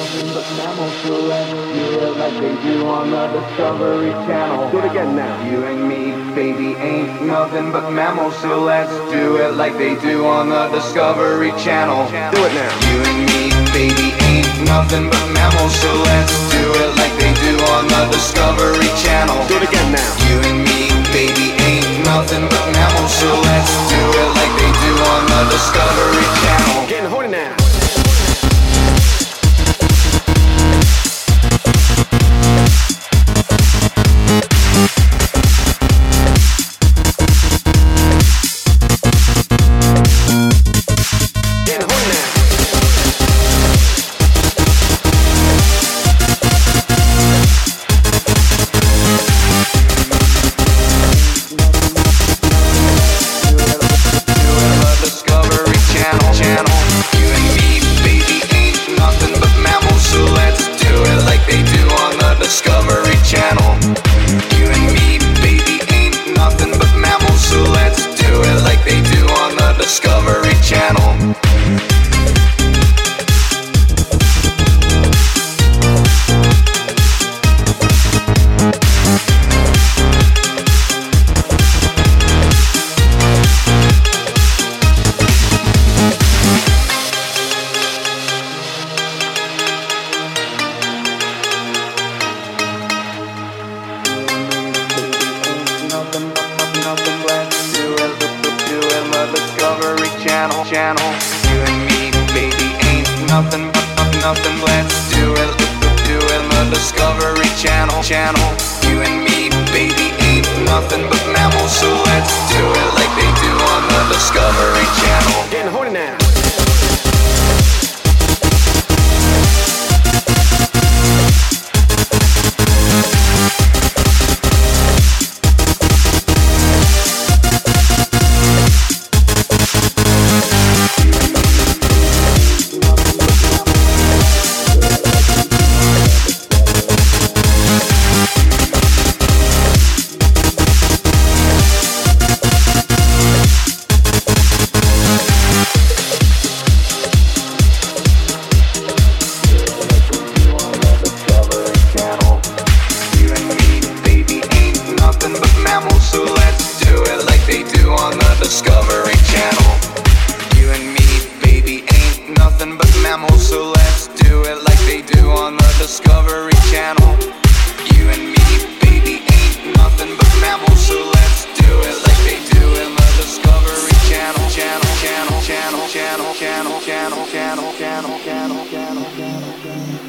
nothing but mammals, so let's do it like they do on the Discovery Channel. Do it again now. You and me, baby, ain't nothing but mammals, so let's do it like they do on the Discovery Channel. Do it now. You and me, baby, ain't nothing but mammals, so let's do it like they do on the Discovery Channel. Do it again now. You and me, baby, ain't nothing but mammals, so let's do it like they do on the Discovery Channel. Getting horny now. Discovery Channel. You and me, baby, ain't nothing but mammals, so let's do it like they do on the Discovery Channel. Channel. You and me, baby, ain't nothing but nothing. Let's do it on the Discovery Channel. You and me, baby, ain't nothing but mammals, so let's do it like they do on the Discovery Channel. Getting horny now. So let's do it like they do on the Discovery Channel. You and me, baby, ain't nothing but mammals, so let's do it like they do on the Discovery Channel. You and me, baby, ain't nothing but mammals, so let's do it like they do in the Discovery Channel. Channel.